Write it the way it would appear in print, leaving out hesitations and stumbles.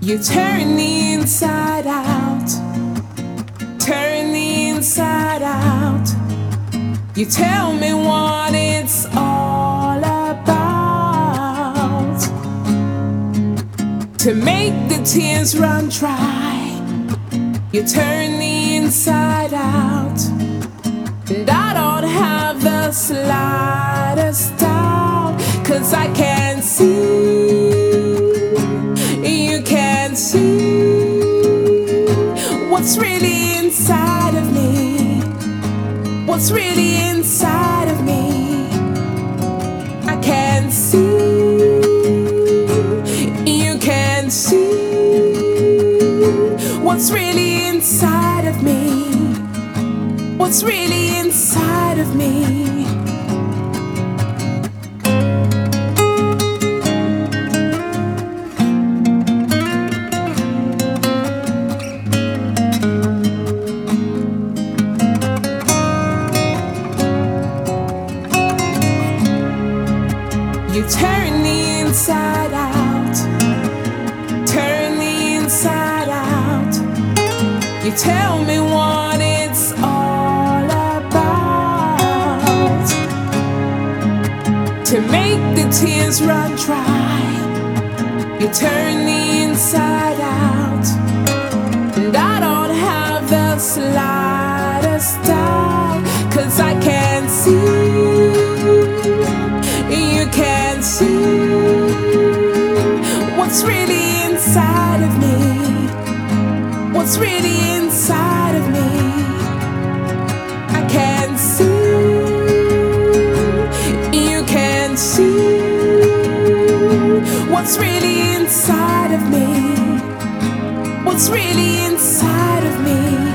You turn the inside out, turn the inside out. You tell me what it's all about. To make the tears run dry, you turn the inside out. And I don't have the slightest doubt, 'cause I can see, you can see what's really inside of me, what's really inside of me. I can see, you can see what's really inside of me, what's really inside of me. You turn the inside out, turn the inside out. You tell me what it's all about. To make the tears run dry, you turn the inside out. And I don't have the slightest doubt, 'cause I can see, you can see what's really inside of me, what's really inside of me. I can see, you can see what's really inside of me, what's really inside of me.